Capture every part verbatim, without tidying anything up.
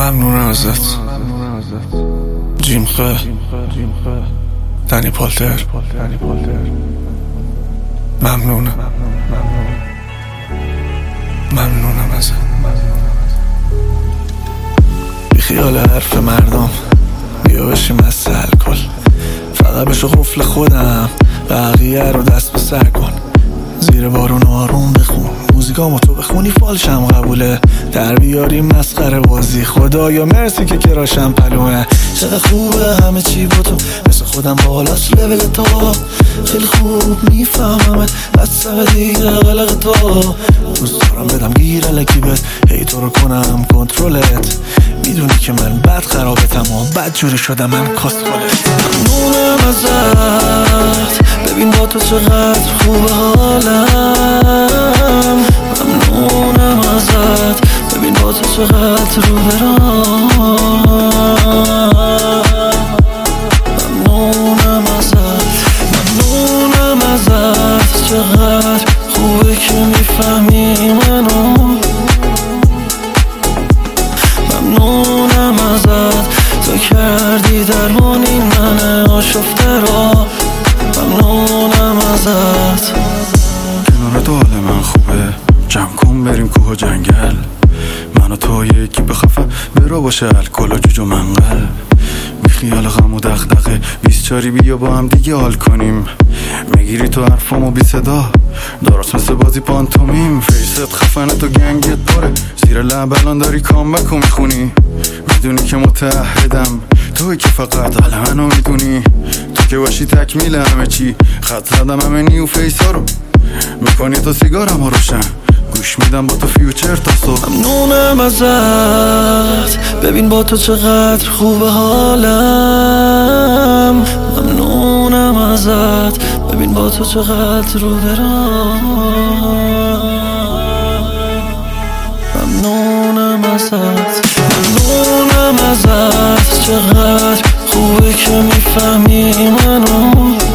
ممنونم ازت جیمخه دنی پالتر. ممنونم ممنونم ازت. بی خیال حرف مردم، بیا بشیم از الکل، فقط بشو قفل خودم، بقیه رو دست به سر کن. زیر بارون آروم بخون، موزیکامو تو بخونی فالشم قبوله. در بیاریم مسخره بازی، خدایا مرسی که کراشم پلومه. چقدر خوبه همه چی با تو، مثل خودم بالاست لول تو. خیلی خوب میفهممت از سر دیگه غلق تو. دوست دارم بدم گیر الکی بهت، هی تو رو کنم کنترلت. میدونی که من بد خرابتم و بد جوری شدم من کاسکولت. ممنونم ازت، ببین با تو چقدر خوبه حالم. ممنونم ازت، ببین با تو چقدر رو برام. ممنونم ازت، ممنونم ازت، چقدر خوبه که میفهمی منو. ممنونم ازت، تو کردی درمان این من آشفته را. ممنونم ازت. کنار تو حال من خوبه، جمع کن بریم کوه و جنگل. من و تو یکی بخفه برو باشه الکل و جوج و منقل. بی خیال غم و دغدغه بیست چاری بیا با هم دیگه حال کنیم. میگیری تو حرفامو بی صدا، درست مثل بازی پانتومیم. فیست خفنه تو گنگت پره، زیر لب الان داری کامبک و میخونی. میدونی که متعهدم، توی که فقط حال منو میدونی. تو که باشی تکمیل همه چی، خط زدم همه نیو فیسا رو. میکنی تو سیگارم ها روشن، گوش میدم با تو فیوچر تا صبح. ممنونم ازت، ببین با تو چقدر خوبه حالم. ممنونم ازت، ببین با تو چقدر رو برام. ممنونم ازت، ممنونم ازت، چقدر خوبه که میفهمی منو.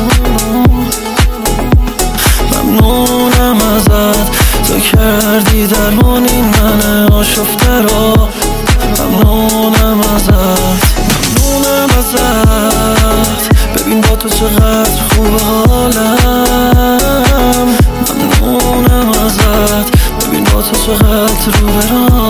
ممنونم ازت، تو کردی درمان این من آشفته را. ممنونم ازت، ممنونم ازت، ببین با تو چقدر خوبه حالم. ممنونم ازت، ببین با تو چقدر رو برام.